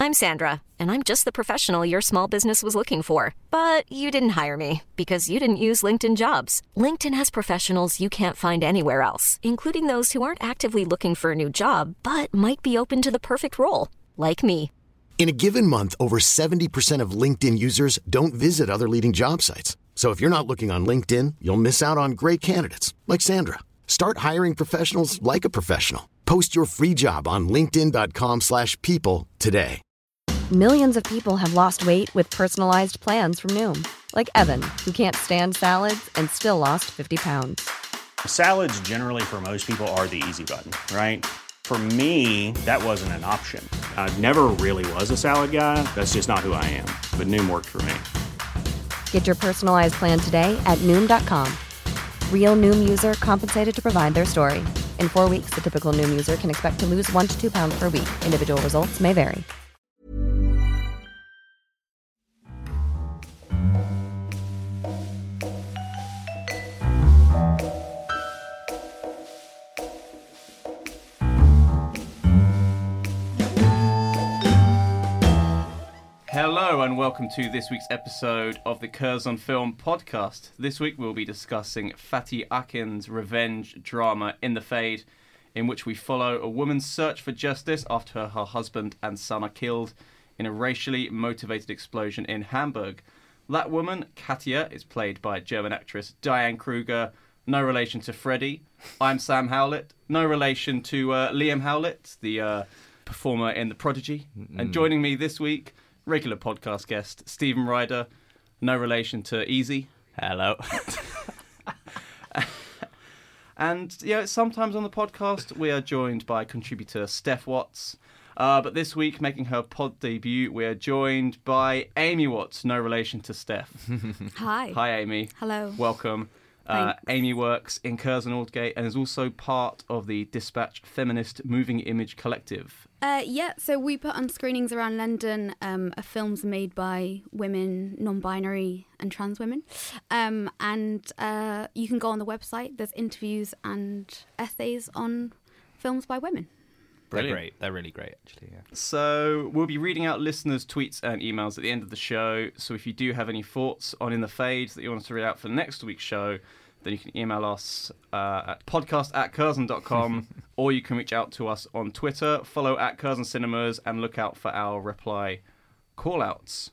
I'm Sandra, and I'm just the professional your small business was looking for. But you didn't hire me because you didn't use LinkedIn Jobs. LinkedIn has professionals you can't find anywhere else, including those who aren't actively looking for a new job, but might be open to the perfect role, like me. In a given month, over 70% of LinkedIn users don't visit other leading job sites. So if you're not looking on LinkedIn, you'll miss out on great candidates like Sandra. Start hiring professionals like a professional. Post your free job on linkedin.com/people today. Millions of people have lost weight with personalized plans from Noom. Like Evan, who can't stand salads and still lost 50 pounds. Salads generally for most people are the easy button, right? For me, that wasn't an option. I never really was a salad guy. That's just not who I am. But Noom worked for me. Get your personalized plan today at Noom.com. Real Noom user compensated to provide their story. In 4 weeks, the typical Noom user can expect to lose 1 to 2 pounds per week. Individual results may vary. Hello and welcome to this week's episode of the Curzon Film Podcast. This week we'll be discussing Fatih Akin's revenge drama In the Fade, in which we follow a woman's search for justice after her husband and son are killed in a racially motivated explosion in Hamburg. That woman, Katia, is played by German actress Diane Kruger, no relation to Freddie. I'm Sam Howlett, no relation to Liam Howlett, the performer in The Prodigy. And joining me this week, regular podcast guest Stephen Ryder, no relation to Easy. Hello. And sometimes on the podcast we are joined by contributor Steph Watts. But this week, making her pod debut, we are joined by Amy Watts, no relation to Steph. Hi. Hi, Amy. Hello. Welcome. Amy works in Curzon Aldgate and is also part of the Dispatch Feminist Moving Image Collective. So we put on screenings around London films made by women, non-binary and trans women. And you can go on the website. There's interviews and essays on films by women. They're great. They're really great, actually. Yeah. So we'll be reading out listeners' tweets and emails at the end of the show. So if you do have any thoughts on In the Fade that you want us to read out for next week's show, then you can email us at podcast@curzon.com or you can reach out to us on Twitter, follow @Curzon Cinemas, and look out for our reply call-outs.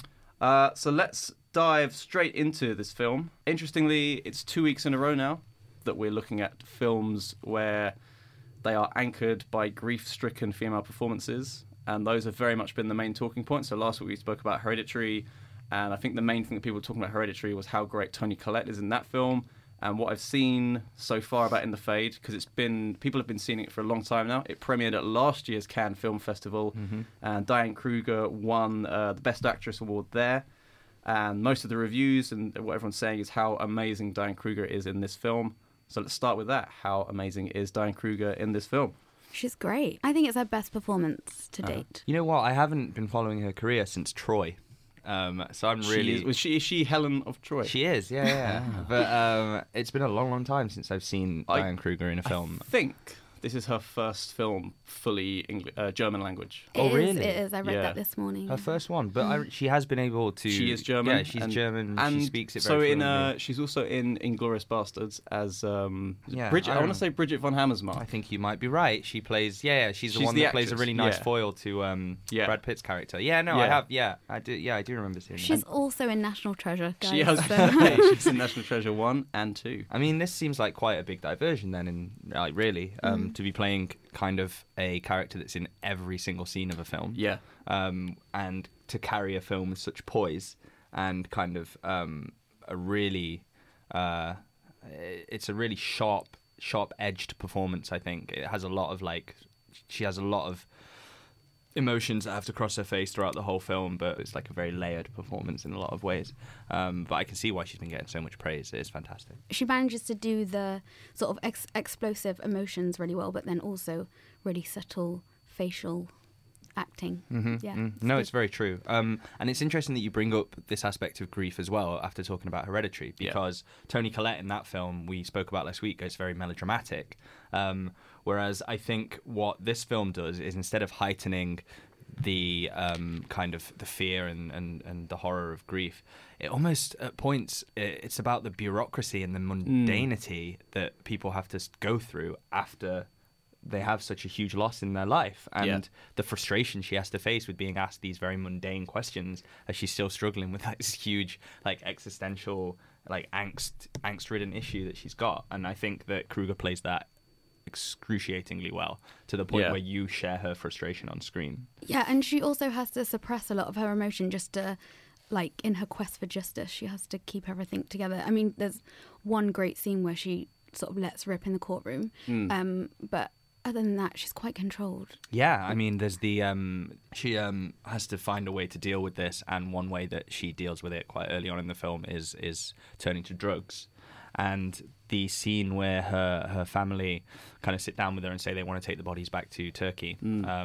So let's dive straight into this film. Interestingly, it's 2 weeks in a row now that we're looking at films where they are anchored by grief-stricken female performances, and those have very much been the main talking points. So last week we spoke about Hereditary, and I think the main thing that people were talking about Hereditary was how great Toni Collette is in that film. And what I've seen so far about In the Fade, because people have been seeing it for a long time now. It premiered at last year's Cannes Film Festival, and Diane Kruger won the Best Actress award there. And most of the reviews and what everyone's saying is how amazing Diane Kruger is in this film. So let's start with that. How amazing is Diane Kruger in this film? She's great. I think it's her best performance to date. You know what? I haven't been following her career since Troy. So I'm really... Is she Helen of Troy? She is, yeah. But it's been a long, long time since I've seen Diane Kruger in a film. I think this is her first film fully German language. Really? It is. I read that this morning. Her first one, but she has been able to... She is German. Yeah, she's German. And she speaks it very fluently. She's also in Inglourious Basterds as Bridget. I want to say Bridget von Hammersmark. I think you might be right. She plays... she's the one that plays a really nice foil to Brad Pitt's character. I have. I do remember seeing She's also in National Treasure, guys. She has. She's in National Treasure 1 and 2. I mean, this seems like quite a big diversion then, to be playing kind of a character that's in every single scene of a film. Yeah. And to carry a film with such poise and kind of a really... it's a really sharp-edged performance, I think. It has a lot of, she has a lot of emotions that have to cross her face throughout the whole film, but it's like a very layered performance in a lot of ways. But I can see why she's been getting so much praise. It is fantastic. She manages to do the sort of explosive emotions really well, but then also really subtle facial acting. It's very true. And it's interesting that you bring up this aspect of grief as well after talking about Hereditary, because Toni Collette in that film we spoke about last week is very melodramatic. Whereas I think what this film does is, instead of heightening the kind of the fear and the horror of grief. It almost, at points, it's about the bureaucracy and the mundanity that people have to go through after they have such a huge loss in their life, and the frustration she has to face with being asked these very mundane questions as she's still struggling with this huge, like, existential, like, angst-ridden issue that she's got. And I think that Kruger plays that excruciatingly well, to the point where you share her frustration on screen. Yeah, and she also has to suppress a lot of her emotion just to, like, in her quest for justice, she has to keep everything together. I mean, there's one great scene where she sort of lets rip in the courtroom, but other than that, she's quite controlled. Yeah, I mean, there's the she has to find a way to deal with this, and one way that she deals with it quite early on in the film is turning to drugs. And the scene where her family kind of sit down with her and say they want to take the bodies back to Turkey,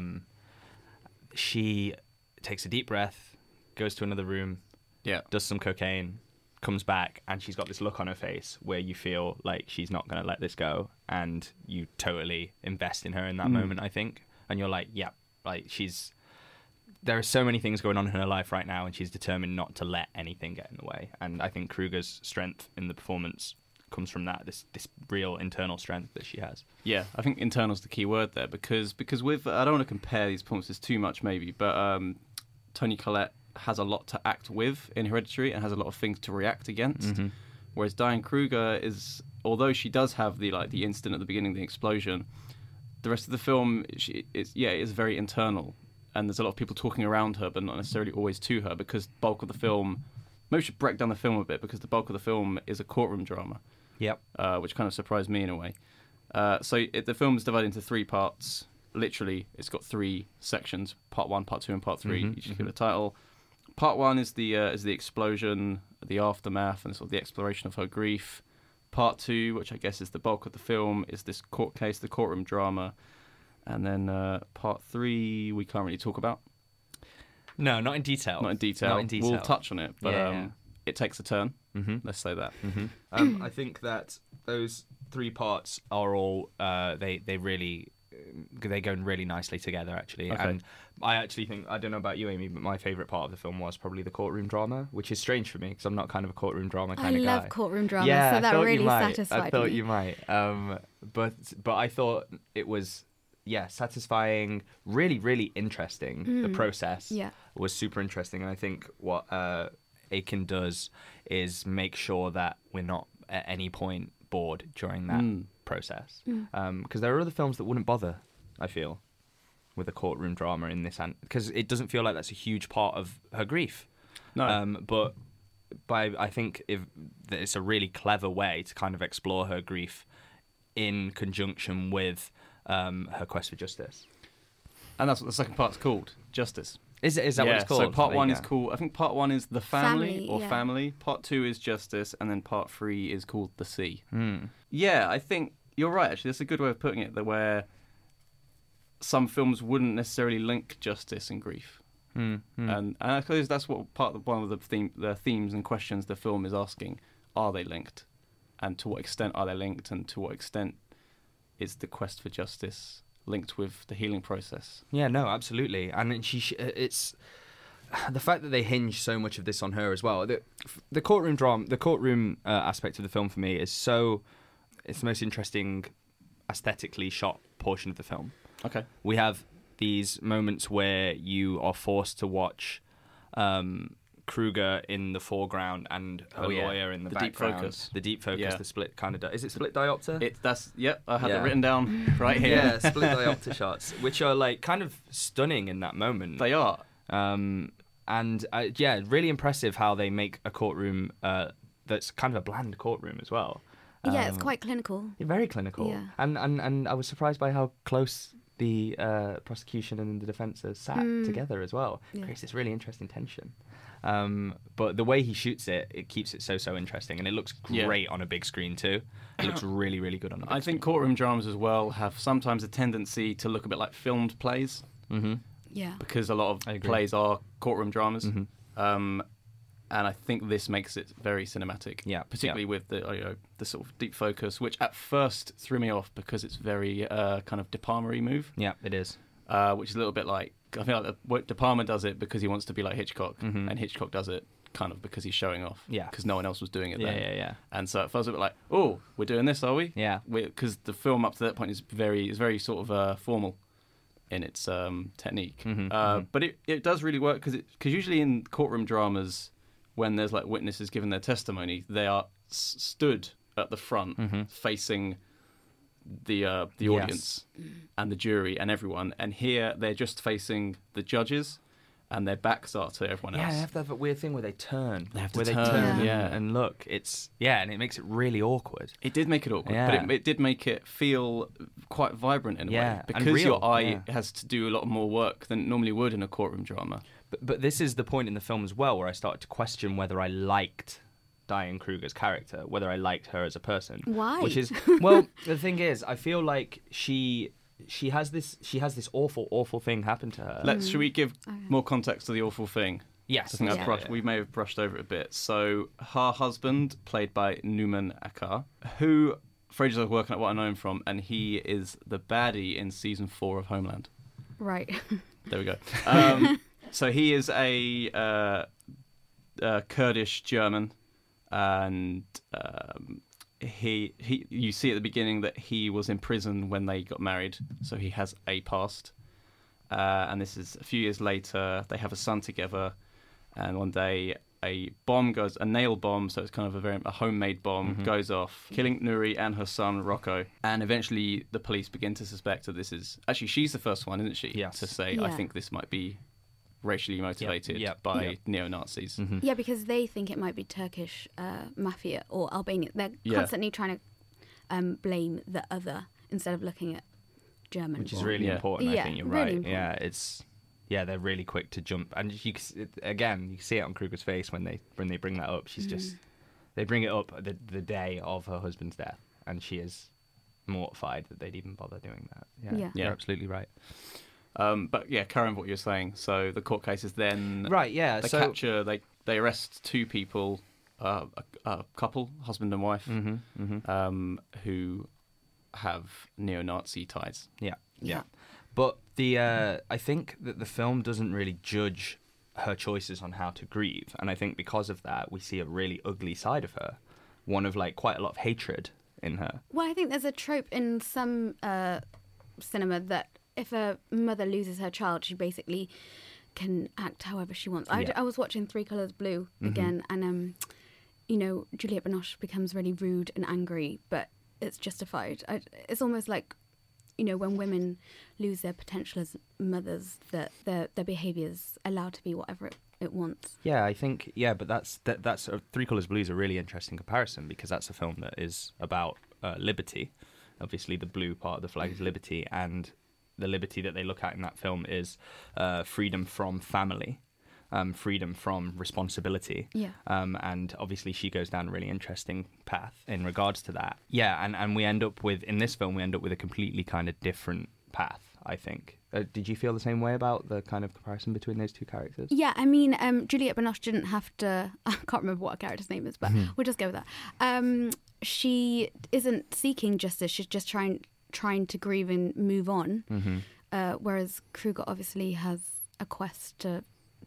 she takes a deep breath, goes to another room, does some cocaine, comes back, and she's got this look on her face where you feel like she's not going to let this go, and you totally invest in her in that moment, I think. And you're like, yeah, like there are so many things going on in her life right now, and she's determined not to let anything get in the way. And I think Kruger's strength in the performance comes from that, this real internal strength that she has. Yeah, I think internal's the key word there, because with, I don't want to compare these performances too much maybe, but Toni Collette has a lot to act with in Hereditary and has a lot of things to react against. Whereas Diane Kruger is, although she does have the instant at the beginning, the explosion, the rest of the film is very internal, and there's a lot of people talking around her, but not necessarily always to her, because the bulk of the film, maybe we should break down the film a bit, because the bulk of the film is a courtroom drama. Yep. Which kind of surprised me in a way. The film is divided into 3 parts. Literally, it's got 3 sections: part 1, part 2, and part 3. Each give it a title. Part 1 is the explosion, the aftermath, and sort of the exploration of her grief. Part 2, which I guess is the bulk of the film, is this court case, the courtroom drama. And then part 3 we can't really talk about. No, not in detail. Not in detail. We'll touch on it, but it takes a turn. Let's say that. I think that those 3 parts are all they go really nicely together, actually. Okay. And I actually think, I don't know about you, Amy, but my favourite part of the film was probably the courtroom drama, which is strange for me because I'm not kind of a courtroom drama kind of guy. I love courtroom drama, yeah, so that really satisfied me. I thought you might. But I thought it was, satisfying, really, really interesting. The process was super interesting. And I think what Aiken does is make sure that we're not at any point bored during that process. Because there are other films that wouldn't bother, I feel, with a courtroom drama in this, because it doesn't feel like that's a huge part of her grief. No. But I think that it's a really clever way to kind of explore her grief in conjunction with her quest for justice. And that's what the second part's called, Justice. Is that what it's called? So part 1 is called, I think part 1 is The Family Family. Part 2 is Justice, and then part 3 is called The Sea. Yeah, I think you're right, actually. That's a good way of putting it, where some films wouldn't necessarily link justice and grief. And I suppose that's what one of the themes and questions the film is asking. Are they linked? And to what extent are they linked? And to what extent is the quest for justice linked with the healing process? Yeah, no, absolutely. And it's the fact that they hinge so much of this on her as well. The courtroom drama, the courtroom aspect of the film for me is it's the most interesting aesthetically shot portion of the film. Okay. We have these moments where you are forced to watch Kruger in the foreground and her lawyer in the background. Deep focus. The deep focus, the split kind of... Is it split diopter? I have it written down right here. Yeah, split diopter shots, which are like kind of stunning in that moment. They are. Really impressive how they make a courtroom that's kind of a bland courtroom as well. Yeah, it's quite clinical. Very clinical. Yeah. And I was surprised by how close the prosecution and the defence are sat together as well. It creates this really interesting tension. But the way he shoots it keeps it so interesting, and it looks great on a big screen too. It looks really, really good on a big screen. I think courtroom dramas as well have sometimes a tendency to look a bit like filmed plays. Yeah. Because a lot of plays are courtroom dramas. And I think this makes it very cinematic. Yeah. Particularly with the sort of deep focus, which at first threw me off because it's very kind of De Palma-y move. Yeah, it is. Which is a little bit like I feel like De Palma does it because he wants to be like Hitchcock, Mm-hmm. and Hitchcock does it kind of because he's showing off. Yeah. Because no one else was doing it then. Yeah. And so it feels a bit like, oh, we're doing this, are we? Yeah. Because the film up to that point is very sort of formal in its technique. But it does really work because usually in courtroom dramas, when there's like witnesses giving their testimony, they are stood at the front facing the audience and the jury and everyone. And here they're just facing the judges. And their backs are to everyone else. Yeah, they have that weird thing where they turn. They have to where turn, they turn yeah. and look. And it makes it really awkward. It did make it awkward, Yeah. but it did make it feel quite vibrant in a Yeah, way. and Because real, your eye yeah. has to do a lot more work than it normally would in a courtroom drama. But this is the point in the film as well where I started to question whether I liked Diane Kruger's character, whether I liked her as a person. Why? Which is, well, the thing is, I feel like she has this awful thing happen to her. Should we give more context to the awful thing? Yes. I think Yeah. we may have brushed over it a bit. So her husband, played by Numan Akkar, who for ages I was working out what I know him from, and he is the baddie in season 4 of Homeland. Right. There we go. So he is a Kurdish German, and he you see at the beginning that he was in prison when they got married, so he has a past. And this is a few years later. They have a son together, and one day a nail bomb, so it's kind of a homemade bomb, goes off, killing Nuri and her son Rocco. And eventually the police begin to suspect that this is actually she's the first one, isn't she? Yes. To say I think this might be racially motivated by neo-Nazis. Yeah, because they think it might be Turkish mafia or Albanian. They're constantly trying to blame the other instead of looking at German. Which is really important. I think you're really right. important. They're really quick to jump, and you can see it on Kruger's face when they bring that up. She's just they bring it up the day of her husband's death, and she is mortified that they'd even bother doing that. Yeah. You're absolutely right. But yeah, Karen, what you're saying. So the court case is then Right. Yeah. They so capture. They arrest two people, a couple, husband and wife, who have neo-Nazi ties. Yeah. But I think that the film doesn't really judge her choices on how to grieve, and I think because of that, we see a really ugly side of her, one of like quite a lot of hatred in her. Well, I think there's a trope in some cinema that if a mother loses her child, she basically can act however she wants. I was watching Three Colours Blue again, and Juliette Binoche becomes really rude and angry, but it's justified. It's almost like, when women lose their potential as mothers, that their behaviour's allowed to be whatever it wants. Yeah, I think but that's Three Colours Blue is a really interesting comparison because that's a film that is about liberty. Obviously, the blue part of the flag is liberty, and the liberty that they look at in that film is freedom from family. Freedom from responsibility. Yeah. And obviously she goes down a really interesting path in regards to that. Yeah, and in this film, we end up with a completely kind of different path, I think. Did you feel the same way about the kind of comparison between those two characters? Yeah, I mean, Juliette Binoche didn't have to... I can't remember what her character's name is, but we'll just go with that. She isn't seeking justice, she's just trying to grieve and move on. Whereas Kruger obviously has a quest to...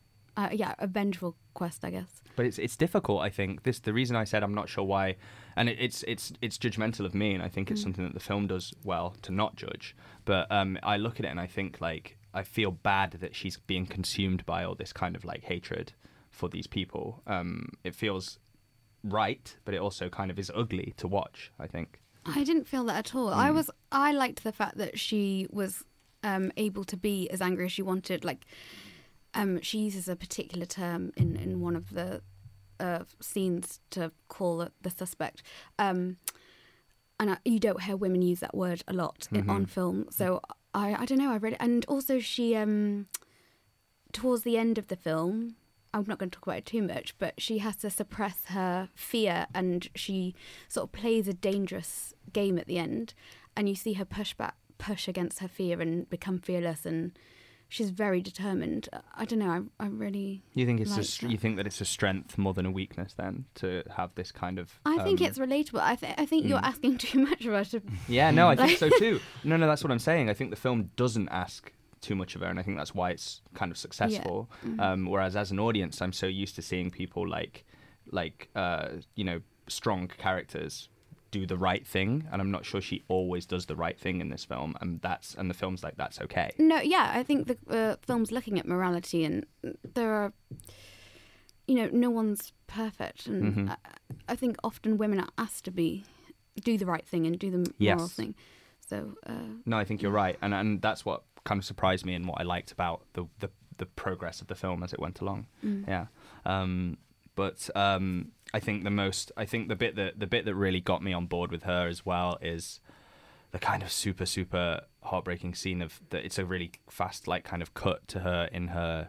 a vengeful quest, I guess. But it's difficult, I think. The reason I said I'm not sure why, and it's judgmental of me, and I think it's something that the film does well to not judge. But I look at it and I think like I feel bad that she's being consumed by all this kind of like hatred for these people. It feels right, but it also kind of is ugly to watch, I think. I didn't feel that at all. I liked the fact that she was able to be as angry as she wanted. Like. She uses a particular term in one of the scenes to call the suspect. And you don't hear women use that word a lot on film. So I don't know, I read it. And also she, towards the end of the film, I'm not going to talk about it too much, but she has to suppress her fear, and she sort of plays a dangerous game at the end. And you see her push against her fear and become fearless, and she's very determined. I don't know. I really. You think you think that it's a strength more than a weakness, then, to have this kind of. I think it's relatable. I think you're asking too much of us. Yeah, no, I think so too. No, that's what I'm saying. I think the film doesn't ask too much of her, and I think that's why it's kind of successful. Whereas as an audience, I'm so used to seeing people like strong characters do the right thing, and I'm not sure she always does the right thing in this film, and the film's like, that's okay. No, yeah, I think the film's looking at morality, and there are, no one's perfect, and I think often women are asked to do the right thing and do the moral thing. So no, I think you're right, and that's what kind of surprised me and what I liked about the progress of the film as it went along. Yeah. But I think the bit that really got me on board with her as well is the kind of super, super heartbreaking scene of that. It's a really fast, like, kind of cut to her in her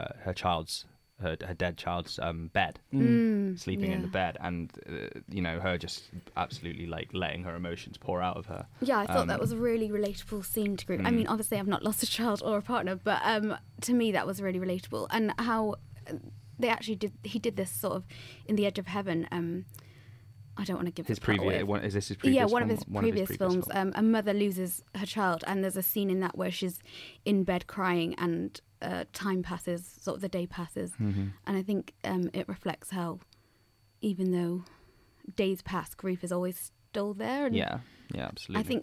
dead child's bed, sleeping in the bed, and her just absolutely like letting her emotions pour out of her. Yeah, I thought that was a really relatable scene to group. I mean, obviously I've not lost a child or a partner, but to me that was really relatable, and how he did this sort of in The Edge of Heaven. I don't want to give his the plot previous. away. Is this his previous? Yeah, one of his previous films. A mother loses her child, and there's a scene in that where she's in bed crying, and time passes, sort of the day passes, and I think it reflects how, even though days pass, grief is always still there. And yeah, absolutely. I think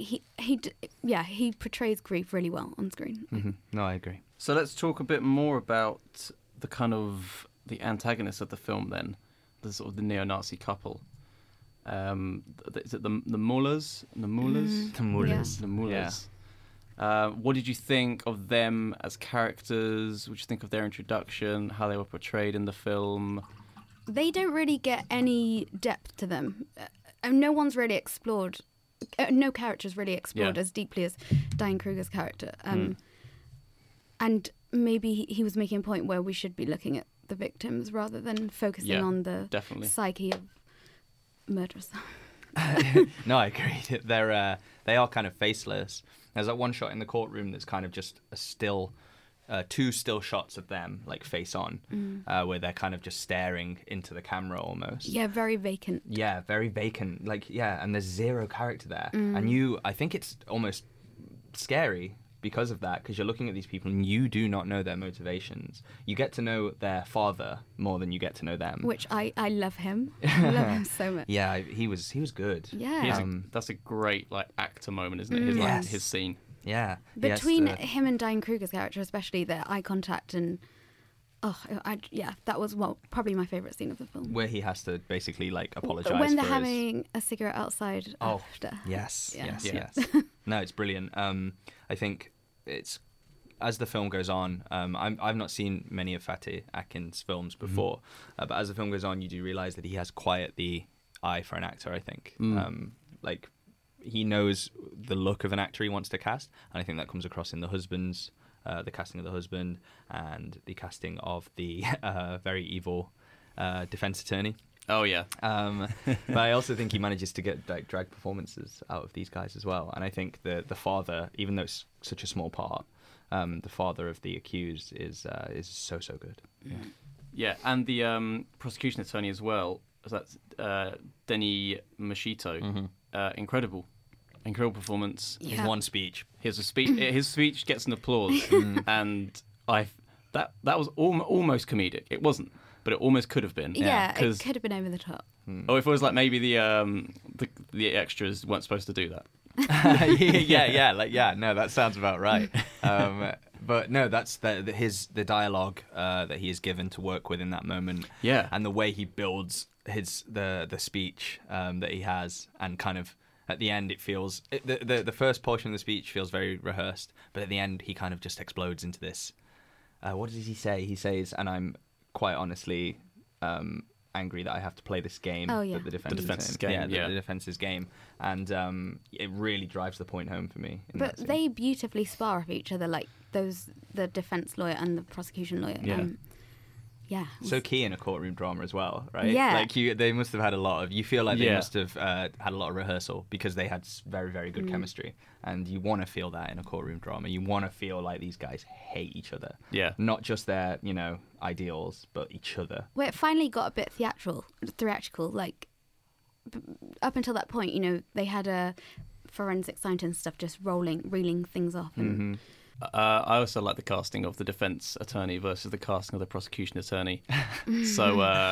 he portrays grief really well on screen. No, I agree. So let's talk a bit more about the kind of the antagonists of the film then, the sort of the neo-Nazi couple. Is it the Mullers? The Mullers? The Mullers. Yeah. The Mullers. Yeah. What did you think of them as characters? What did you think of their introduction? How they were portrayed in the film? They don't really get any depth to them. No one's really explored. No character's really explored as deeply as Diane Kruger's character. And maybe he was making a point where we should be looking at the victims rather than focusing on the psyche of murderers. No, I agree. They are kind of faceless. There's that one shot in the courtroom that's kind of just a still, two still shots of them like face on, where they're kind of just staring into the camera almost. Yeah, very vacant. Yeah, very vacant. And there's zero character there, and I think it's almost scary because of that, because you're looking at these people and you do not know their motivations. You get to know their father more than you get to know them. Which I love him. I love him so much. Yeah, he was good. Yeah. That's a great actor moment, isn't it? His scene. Yeah. Between him and Diane Kruger's character, especially their eye contact and that was probably my favourite scene of the film. Where he has to basically apologise when they're having a cigarette outside after. Yes. No, it's brilliant. I think it's, as the film goes on, I've not seen many of Fatih Akin's films before, but as the film goes on, you do realise that he has quite the eye for an actor, I think. He knows the look of an actor he wants to cast, and I think that comes across in The Husbands, the casting of The Husband, and the casting of the very evil defence attorney. Oh, yeah. But I also think he manages to get drag performances out of these guys as well. And I think the father, even though it's such a small part, the father of the accused is so good. Yeah, and the prosecution attorney as well. That's Denny Machito. Incredible performance. Yeah. In one speech. His speech gets an applause, and that was almost comedic. It wasn't, but it almost could have been. Yeah, it could have been over the top. Or if it was maybe the extras weren't supposed to do that. No, that sounds about right. But no, that's the dialogue that he is given to work with in that moment. Yeah, and the way he builds the speech that he has, and kind of at the end it feels the first portion of the speech feels very rehearsed, but at the end he kind of just explodes into this. What does he say? He says, "And I'm quite honestly angry that I have to play this game." Oh, yeah. That the defense's game. The defense's game, and it really drives the point home for me. But they beautifully spar off each other, the defense lawyer and the prosecution lawyer. Yeah. So key in a courtroom drama as well, right? Yeah. They must have had a lot of. You feel like they must have had a lot of rehearsal, because they had very, very good chemistry, and you want to feel that in a courtroom drama. You want to feel like these guys hate each other. Yeah. Not just their ideals, but each other. Well, it finally got a bit theatrical. Up until that point, they had a forensic scientist and stuff just reeling things off, and I also like the casting of the defense attorney versus the casting of the prosecution attorney. So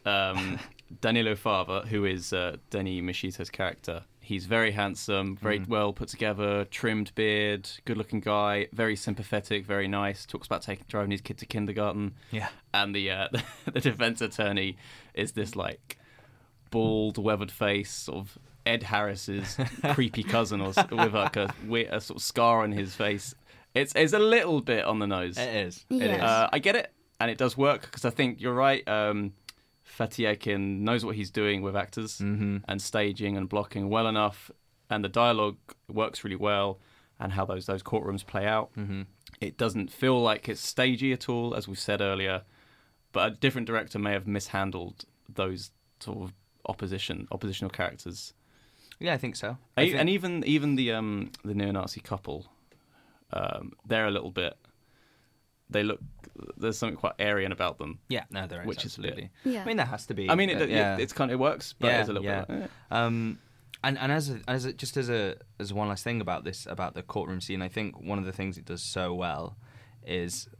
Danilo Fava, who is Denny Machito's character, he's very handsome, very well put together, trimmed beard, good-looking guy, very sympathetic, very nice. Talks about driving his kid to kindergarten. Yeah. And the the defense attorney is this like bald, weathered face, sort of Ed Harris's creepy cousin, or with like a sort of scar on his face. It's a little bit on the nose. It is. Yeah. It is. I get it, and it does work, because I think you're right. Fatih Akin knows what he's doing with actors and staging and blocking well enough, and the dialogue works really well, and how those courtrooms play out. It doesn't feel like it's stagey at all, as we said earlier, but a different director may have mishandled those sort of oppositional characters. Yeah, I think so. And even the neo-Nazi couple, they're a little bit. There's something quite Aryan about them. Yeah, no, there is. Which is absolutely. Yeah. I mean, there has to be. I mean, it's kind of, it works, but yeah, it's a little bit. And as one last thing about this, about the courtroom scene, I think one of the things it does so well is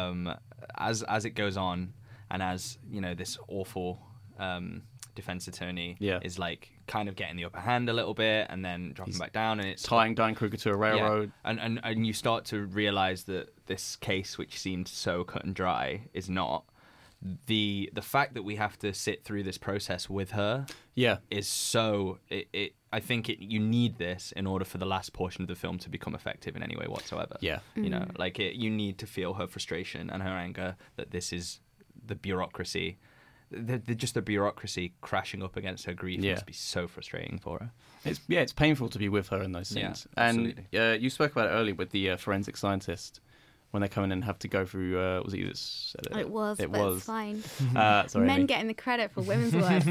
as it goes on, and as this awful defense attorney is like kind of getting the upper hand a little bit, and then dropping back down, and it's tying Diane Kruger to a railroad. Yeah. And you start to realize that this case, which seemed so cut and dry, is not. The fact that we have to sit through this process with her is so I think you need this in order for the last portion of the film to become effective in any way whatsoever. You need to feel her frustration and her anger, that this is the bureaucracy. Just the bureaucracy crashing up against her grief must be so frustrating for her. It's painful to be with her in those scenes. And you spoke about it earlier with the forensic scientist, when they come in and have to go through. Was it you that said it? It was. It's fine. Sorry, Men Amy. getting the credit for women's work,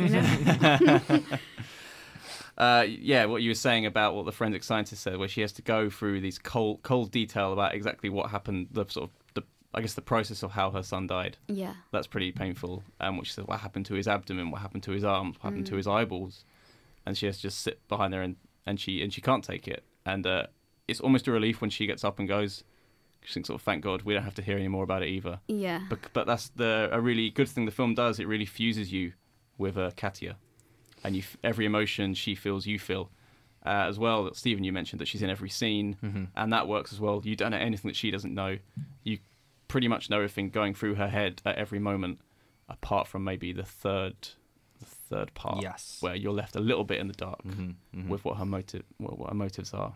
what you were saying about what the forensic scientist said, where she has to go through these cold detail about exactly what happened, the process of how her son died. Yeah. That's pretty painful. And what she said, what happened to his abdomen, what happened to his arms, what happened to his eyeballs. And she has to just sit behind there and she can't take it. And it's almost a relief when she gets up and goes. She thinks, thank God, we don't have to hear any more about it either. Yeah. But that's a really good thing the film does. It really fuses you with Katia. And every emotion she feels, you feel. As well, Stephen, you mentioned that she's in every scene, and that works as well. You don't know anything that she doesn't know. You pretty much know everything going through her head at every moment, apart from maybe the third part, where you're left a little bit in the dark with what her motives are.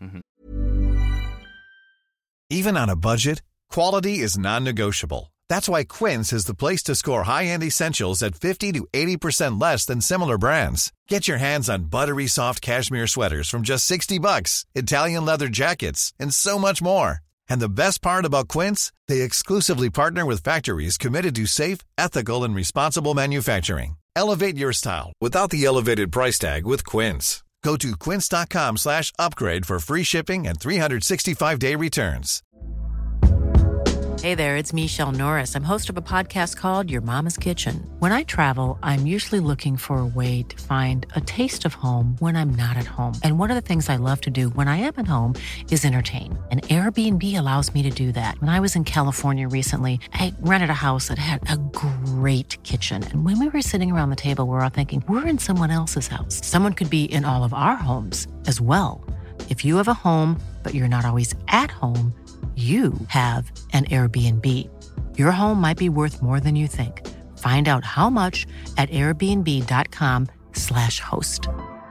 Even on a budget, quality is non-negotiable. That's why Quince is the place to score high-end essentials at 50 to 80% less than similar brands. Get your hands on buttery soft cashmere sweaters from just $60, Italian leather jackets, and so much more. And the best part about Quince, they exclusively partner with factories committed to safe, ethical, and responsible manufacturing. Elevate your style without the elevated price tag with Quince. Go to quince.com/upgrade for free shipping and 365-day returns. Hey there, it's Michelle Norris. I'm host of a podcast called Your Mama's Kitchen. When I travel, I'm usually looking for a way to find a taste of home when I'm not at home. And one of the things I love to do when I am at home is entertain. And Airbnb allows me to do that. When I was in California recently, I rented a house that had a great kitchen. And when we were sitting around the table, we're all thinking, we're in someone else's house. Someone could be in all of our homes as well. If you have a home, but you're not always at home, you have an Airbnb. Your home might be worth more than you think. Find out how much at airbnb.com/host.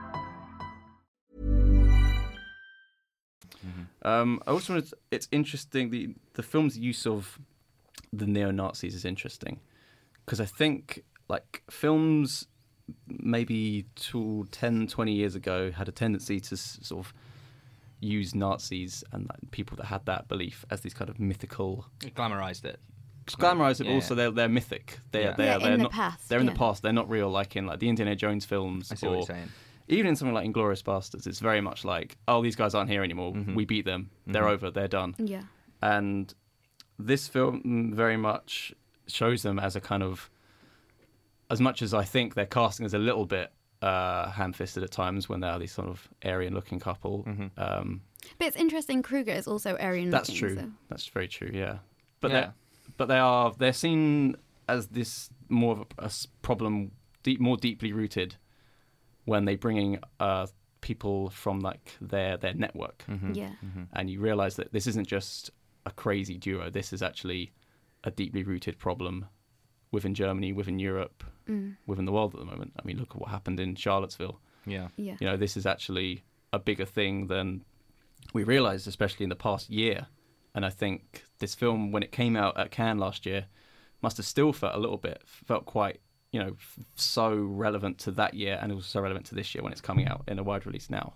I also wanted it's interesting, the film's use of the neo-Nazis is interesting, because I think like films maybe 10, 20 years ago had a tendency to sort of use Nazis and people that had that belief as these kind of mythical. It glamorized it. Glamorized it. Also, they're mythic. They're in the not, past. They're in the past. They're not real, like in the Indiana Jones films. I see what you're saying. Even in something like Inglourious Basterds, it's very much like, oh, these guys aren't here anymore. We beat them. They're over. They're done. Yeah. And this film very much shows them as a kind of, as much as I think their casting is a little bit ham-fisted at times when they are these sort of Aryan-looking couple. But it's interesting. Kruger is also Aryan. That's looking, true. So. That's very true. Yeah, Yeah. they're seen as this more of a problem, more deeply rooted, when they bring in people from like their network, Yeah. and you realise that this isn't just a crazy duo. This is actually a deeply rooted problem within Germany, within Europe, within the world at the moment. I mean, look at what happened in Charlottesville. Yeah. Yeah. You know, this is actually a bigger thing than we realised, especially in the past year. And I think this film, when it came out at Cannes last year, must have still felt quite, so relevant to that year, and also relevant to this year when it's coming out in a wide release now.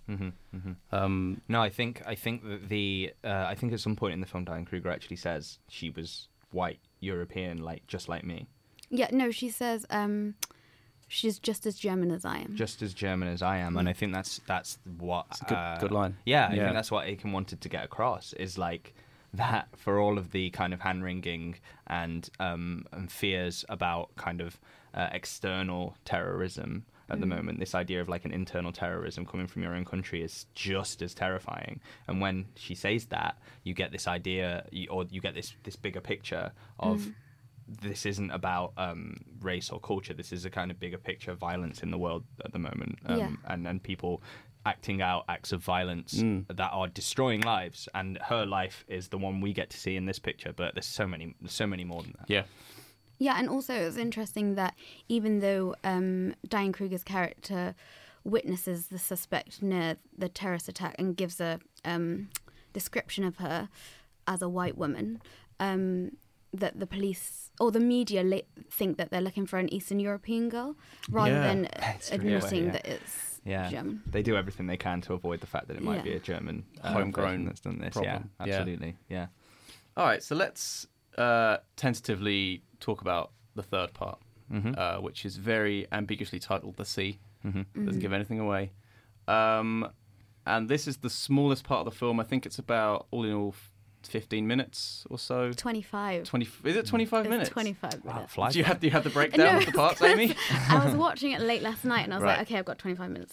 No, I think that I think at some point in the film, Diane Kruger actually says she was white European, just like me. Yeah. No, she says she's just as German as I am. Just as German as I am, and I think that's what It's a good line. Yeah, I think that's what Aiken wanted to get across, is like that for all of the kind of hand wringing and fears about kind of external terrorism at the moment. This idea of like an internal terrorism coming from your own country is just as terrifying. And when she says that, you get this idea, or you get this bigger picture of. This isn't about race or culture. This is a kind of bigger picture of violence in the world at the moment, and people acting out acts of violence that are destroying lives. And her life is the one we get to see in this picture, but there's so many more than that. Yeah. Yeah, and also it was interesting that even though Diane Kruger's character witnesses the suspect near the terrorist attack and gives a description of her as a white woman, that the police or the media think that they're looking for an Eastern European girl rather than admitting that it's German. They do everything they can to avoid the fact that it might be a German homegrown that's done this. problem. Yeah, absolutely. Yeah. All right, so let's tentatively talk about the third part, which is very ambiguously titled The Sea. Doesn't give anything away. And this is the smallest part of the film. I think it's about, all in all, 15 minutes or so. 25. Is it 25 minutes? 25 minutes. Do you have the breakdown of the parts, Amy? I was watching it late last night and I was like, okay, I've got 25 minutes.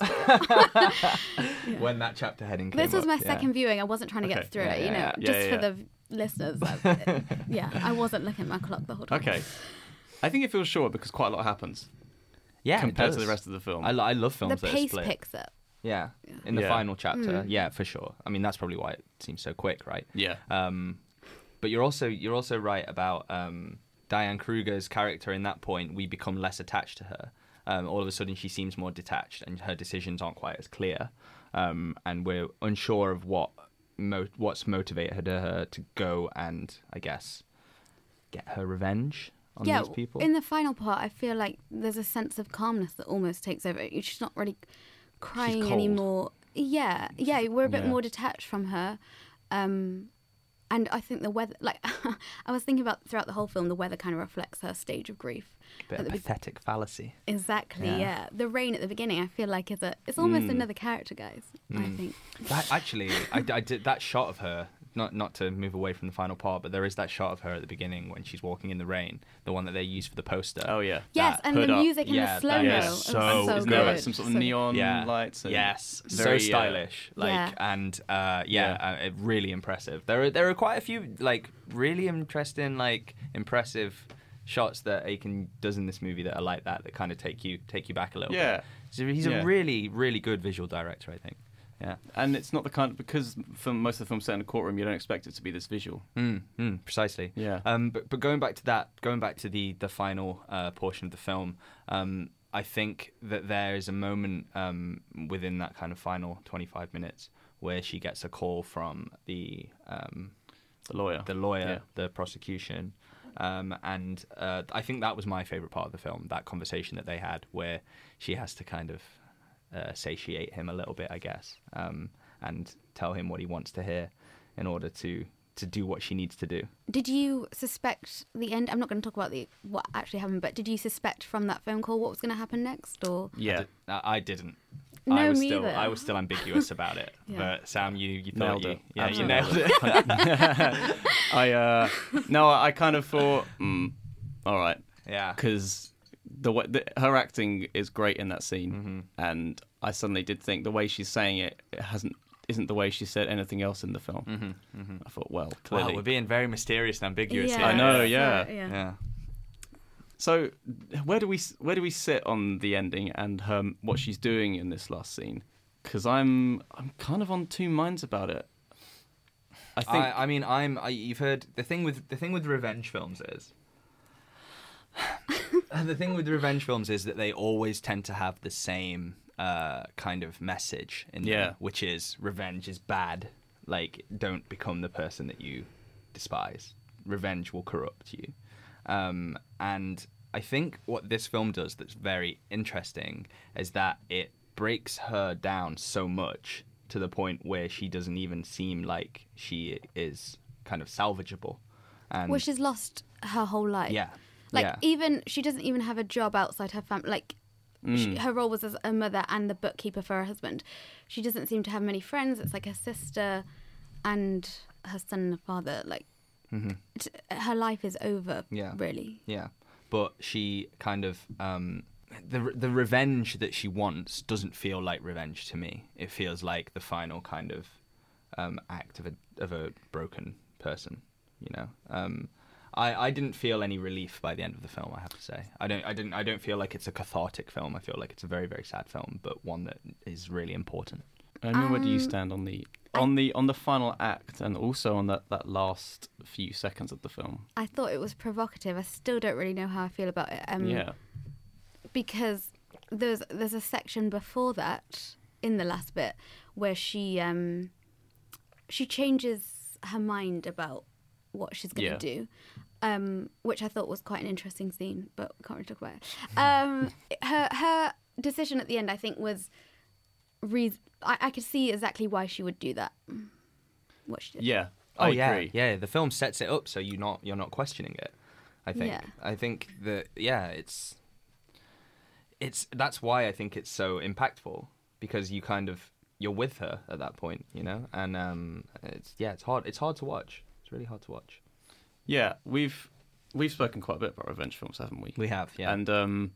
When that chapter heading came This was my up, second viewing. I wasn't trying to get through it, just for the listeners. I wasn't looking at my clock the whole time. Okay. I think it feels short because quite a lot happens. Yeah, compared to the rest of the film. I love films the that pace are split. picks up. Yeah, in the final chapter. Yeah, for sure. I mean, that's probably why it seems so quick, right? Yeah. But you're also right about Diane Kruger's character. In that point, we become less attached to her. All of a sudden, she seems more detached, and her decisions aren't quite as clear. And we're unsure of what's motivated her to go and, I guess, get her revenge on these people. In the final part, I feel like there's a sense of calmness that almost takes over. She's not really crying anymore. Yeah, we're a bit more detached from her. And I think the weather, I was thinking about throughout the whole film, the weather kind of reflects her stage of grief. Bit of pathetic fallacy. Exactly, yeah. The rain at the beginning, I feel like it's almost another character, guys, I think. I did that shot of her, not to move away from the final part, but there is that shot of her at the beginning when she's walking in the rain, the one that they use for the poster. Oh, yeah. Yes, and the music and the slow-mo. So good. there some sort of neon lights. Yes, very, so stylish. Really impressive. There are quite a few really interesting, impressive shots that Aiken does in this movie that are like that kind of take you back a little bit. So he's a really, really good visual director, I think. Yeah, and it's not the kind because for most of the film set in a courtroom, you don't expect it to be this visual. Precisely. Yeah. But going back to the final portion of the film, I think that there is a moment within that kind of final 25 minutes where she gets a call from the lawyer, the prosecution. And I think that was my favourite part of the film, that conversation that they had where she has to kind of satiate him a little bit, I guess, and tell him what he wants to hear in order to do what she needs to do. Did you suspect the end? I'm not going to talk about what actually happened, but did you suspect from that phone call what was going to happen next? Or I didn't. No, I was still ambiguous about it. But Sam, you thought nailed it. Yeah, you nailed it. I kind of thought, all right, yeah, because her acting is great in that scene, and I suddenly did think the way she's saying it hasn't isn't the way she said anything else in the film. I thought, well, clearly. Wow, we're being very mysterious and ambiguous Yeah. here. I know, So, yeah. Yeah. So, where do we sit on the ending and what she's doing in this last scene? Because I'm kind of on two minds about it. I think. You've heard the thing with revenge films is. The thing with revenge films is that they always tend to have the same kind of message in them, which is revenge is bad. Like, don't become the person that you despise. Revenge will corrupt you. And I think what this film does that's very interesting is that it breaks her down so much to the point where she doesn't even seem like she is kind of salvageable. And Well, she's lost her whole life. yeah. Like, yeah. even she doesn't even have a job outside her family. Like, her role was as a mother and the bookkeeper for her husband. She doesn't seem to have many friends. It's like her sister and her son and her father. Like, her life is over, really. Yeah, but she kind of the revenge that she wants doesn't feel like revenge to me. It feels like the final kind of act of a broken person. You know, I didn't feel any relief by the end of the film. I have to say, I don't feel like it's a cathartic film. I feel like it's a very, very sad film, but one that is really important. Where do you stand on the final act and also on that last few seconds of the film? I thought it was provocative. I still don't really know how I feel about it. Because there's a section before that in the last bit where she changes her mind about what she's going to do, which I thought was quite an interesting scene, but we can't really talk about it. Her decision at the end, I think, was I could see exactly why she would do that. What she did. Yeah. I agree. Yeah. The film sets it up so you're not questioning it. I think. Yeah. I think that it's that's why I think it's so impactful, because you're with her at that point, you know, and it's hard to watch. It's really hard to watch. Yeah, we've spoken quite a bit about revenge films, haven't we? We have, yeah. And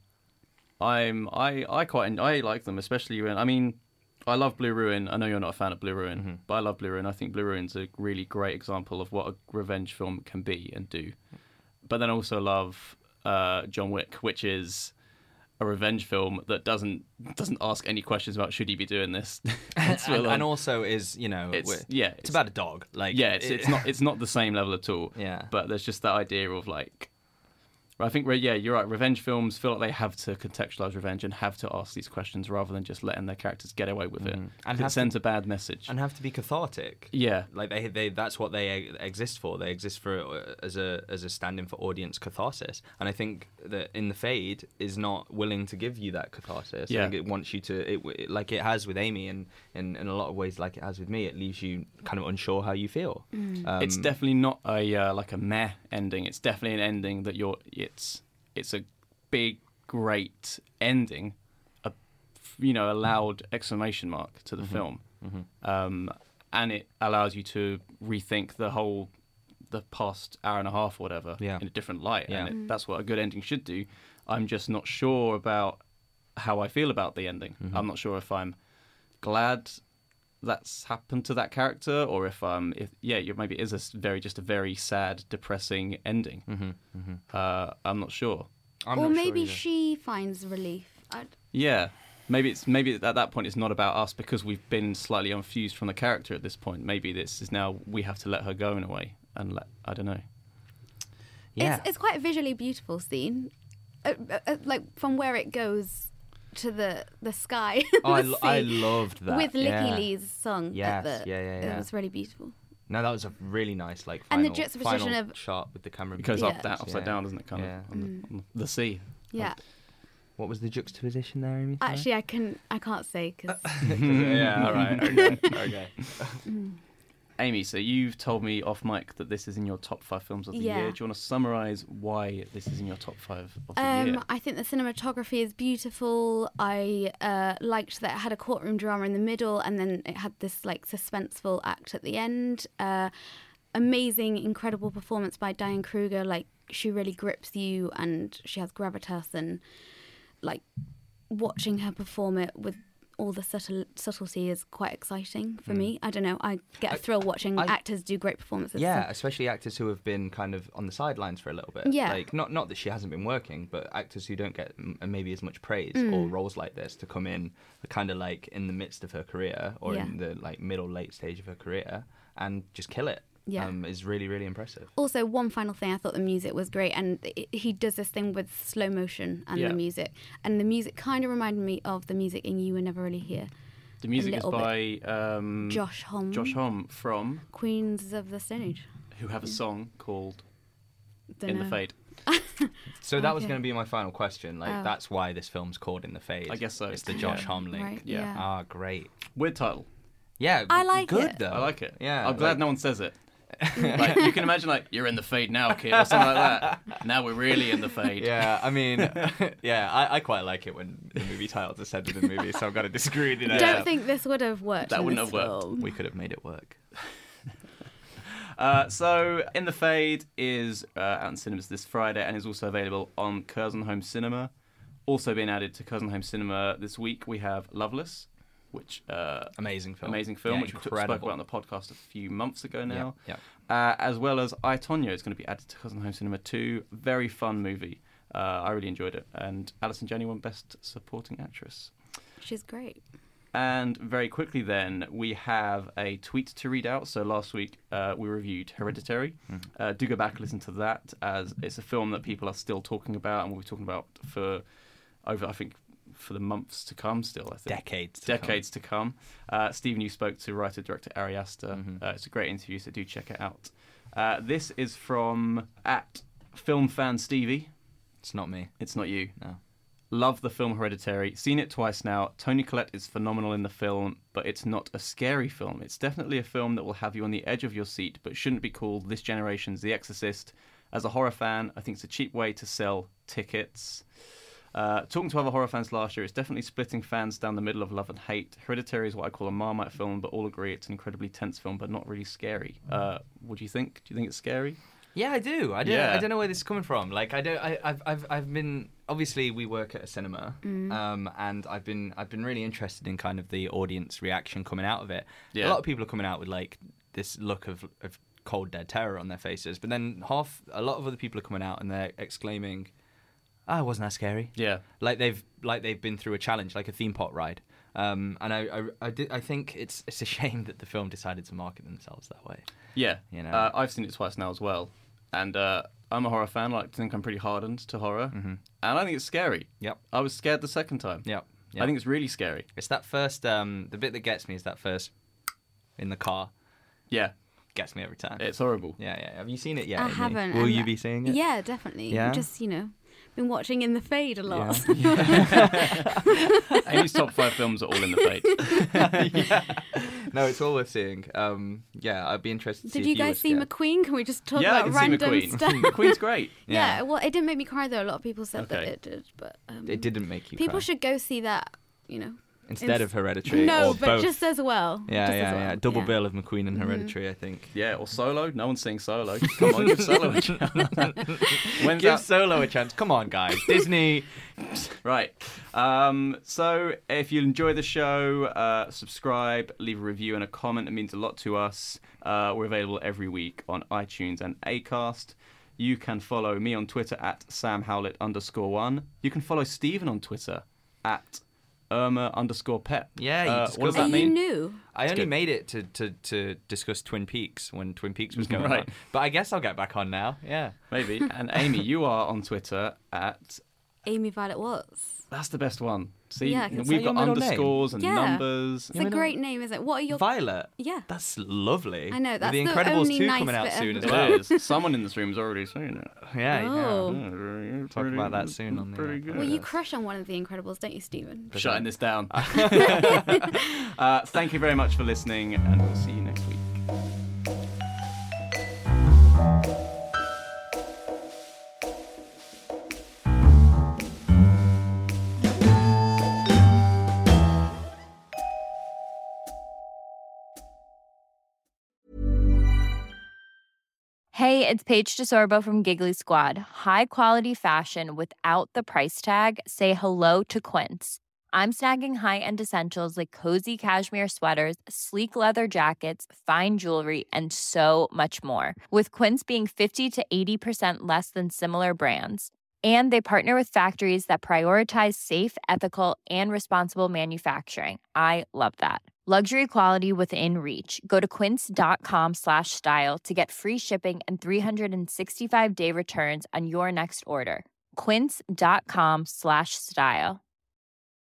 I like them, especially when I love Blue Ruin. I know you're not a fan of Blue Ruin, but I love Blue Ruin. I think Blue Ruin's a really great example of what a revenge film can be and do. But then I also love John Wick, which is a revenge film that doesn't ask any questions about should he be doing this. and also is, you know, it's about a dog. Like, it's not the same level at all. Yeah. But there's just that idea of like, I think you're right. Revenge films feel like they have to contextualize revenge and have to ask these questions rather than just letting their characters get away with it. And it sends a bad message. And have to be cathartic. Yeah, like they that's what they exist for. They exist for as a stand-in for audience catharsis. And I think that In the Fade is not willing to give you that catharsis. Yeah. I think it wants you to, like it has with Amy, and in a lot of ways, like it has with me, it leaves you kind of unsure how you feel. It's definitely not a like a meh ending. It's definitely an ending that it's a big, great ending, a loud exclamation mark to the film, and it allows you to rethink the past hour and a half or whatever in a different light, and that's what a good ending should do. I'm just not sure about how I feel about the ending. I'm not sure if I'm glad that's happened to that character, or if maybe it is a very sad, depressing ending. I'm not sure. Or maybe she finds relief. Maybe at that point it's not about us because we've been slightly unfused from the character at this point. Maybe this is now we have to let her go in a way, and I don't know. Yeah, it's quite a visually beautiful scene, like from where it goes to the sky. I loved that with Licky Lee's song. Yes, It was really beautiful. No, that was a really nice final, and the juxtaposition of shot with the camera. It goes upside down, doesn't it? Kind of on the sea. Yeah. What was the juxtaposition there, Amy? Actually, I can't say because. Yeah. All right. Okay. Amy, so you've told me off mic that this is in your top 5 films of the year. Do you want to summarise why this is in your top 5 of the year? I think the cinematography is beautiful. I liked that it had a courtroom drama in the middle and then it had this like suspenseful act at the end. Amazing, incredible performance by Diane Kruger. Like, she really grips you and she has gravitas, and like watching her perform it with all the subtlety is quite exciting for me. I don't know. I get a thrill watching actors do great performances. Yeah, so. especially actors who have been kind of on the sidelines for a little bit. Yeah. Like, not that she hasn't been working, but actors who don't get maybe as much praise or roles like this to come in kind of like in the midst of her career or in the like middle, late stage of her career and just kill it. Yeah. Is really, really impressive. Also, one final thing, I thought the music was great, and he does this thing with slow motion and the music, and the music kind of reminded me of the music in You Were Never Really Here. The music is by Josh Homme. Josh Homme from Queens of the Stone Age. who have a song called Don't In know. the Fade. So that was going to be my final question. Like, that's why this film's called In the Fade. I guess so. It's the Josh Homme link. Right, Yeah. Ah, great. Weird title. Yeah, I like good it. though. I like it. Yeah, I'm glad no one says it. Like, you can imagine, like, you're in the fade now, kid, or something like that. Now we're really in the fade. Yeah, I mean, I quite like it when the movie titles are said within the movie, so I've got to disagree with you there. Don't think this would have worked. That in wouldn't this have worked. film. We could have made it work. So, In the Fade is out in cinemas this Friday and is also available on Curzon Home Cinema. Also being added to Curzon Home Cinema this week, we have Loveless, which Amazing film. amazing film, Yeah, which we spoke incredible. about on the podcast a few months ago now. Yeah. As well as I, Tonya is going to be added to Curzon Home Cinema too. Very fun movie. I really enjoyed it. And Alison Janney won Best Supporting Actress. She's great. And very quickly then, we have a tweet to read out. So last week we reviewed Hereditary. Do go back and listen to that, as it's a film that people are still talking about and we'll be talking about for over, I think, for the months to come still, I think. Decades to come. Stephen, you spoke to writer-director Ari Aster. It's a great interview, so do check it out. This is from @FilmFanStevie. It's not me. It's not you. No. Love the film Hereditary. Seen it twice now. Toni Collette is phenomenal in the film, but it's not a scary film. It's definitely a film that will have you on the edge of your seat, but shouldn't be called this generation's The Exorcist. As a horror fan, I think it's a cheap way to sell tickets. Talking to other horror fans last year, it's definitely splitting fans down the middle of love and hate. Hereditary is what I call a Marmite film, but all agree it's an incredibly tense film, but not really scary. What do you think? Do you think it's scary? Yeah, I do. I don't know where this is coming from. Like, I've been, obviously we work at a cinema, and I've been really interested in kind of the audience reaction coming out of it. Yeah. A lot of people are coming out with like this look of cold dead terror on their faces, but then a lot of other people are coming out and they're exclaiming, "Oh, it wasn't that scary." Yeah. Like they've been through a challenge, like a theme park ride. And I think it's a shame that the film decided to market themselves that way. Yeah. You know? I've seen it twice now as well. And I'm a horror fan. I like to think I'm pretty hardened to horror. And I think it's scary. Yep. I was scared the second time. Yep. I think it's really scary. It's that first, the bit that gets me is that first in the car. Yeah. Gets me every time. It's horrible. Yeah. Have you seen it yet? I Amy? haven't. Will and you be seeing it? Yeah, definitely. Yeah? Just, been watching In the Fade a lot. Amy's top 5 films are all in the fade. No, it's all worth seeing. I'd be interested to see Did if you guys were see scared. McQueen? Can we just talk Yeah, I about can see random McQueen. stuff? McQueen's great. Yeah, well, it didn't make me cry though. A lot of people said that Okay. it did, but It didn't make you people cry. should go see that. Instead of Hereditary. No, or but both. just as well. Yeah. Just as well. Double Yeah. bill of McQueen and Hereditary, I think. Yeah, or Solo. No one's saying Solo. Come on, give Solo a chance. When's Give that? Solo a chance. Come on, guys. Disney. Right. So if you enjoy the show, subscribe, leave a review and a comment. It means a lot to us. We're available every week on iTunes and Acast. You can follow me on Twitter @SamHowlett_1. You can follow Stephen on Twitter @Irma_Pep. Yeah, you what does discovered- that Are you mean? new? I only good. made it to discuss Twin Peaks when Twin Peaks was going Right. on. But I guess I'll get back on now. Yeah. Maybe. And Amy, you are on Twitter Amy Violet Watts. That's the best one. See, Yeah, 'cause we've your got middle name? underscores and Yeah. numbers. It's a great name, isn't it? What are your... Violet. Yeah. That's lovely. I know, With that's the the Incredibles only 2 nice coming out bit soon of- as well. It is. Someone in this room has already seen it. Yeah. Oh. Talk about that soon on the Pretty good. Well, you crush on one of the Incredibles, don't you, Stephen? Shutting this down. Thank you very much for listening, and we'll see you next week. Hey, it's Paige DeSorbo from Giggly Squad. High quality fashion without the price tag. Say hello to Quince. I'm snagging high-end essentials like cozy cashmere sweaters, sleek leather jackets, fine jewelry, and so much more. With Quince being 50 to 80% less than similar brands. And they partner with factories that prioritize safe, ethical, and responsible manufacturing. I love that. Luxury quality within reach. Go to quince.com/style to get free shipping and 365-day returns on your next order. Quince.com/style.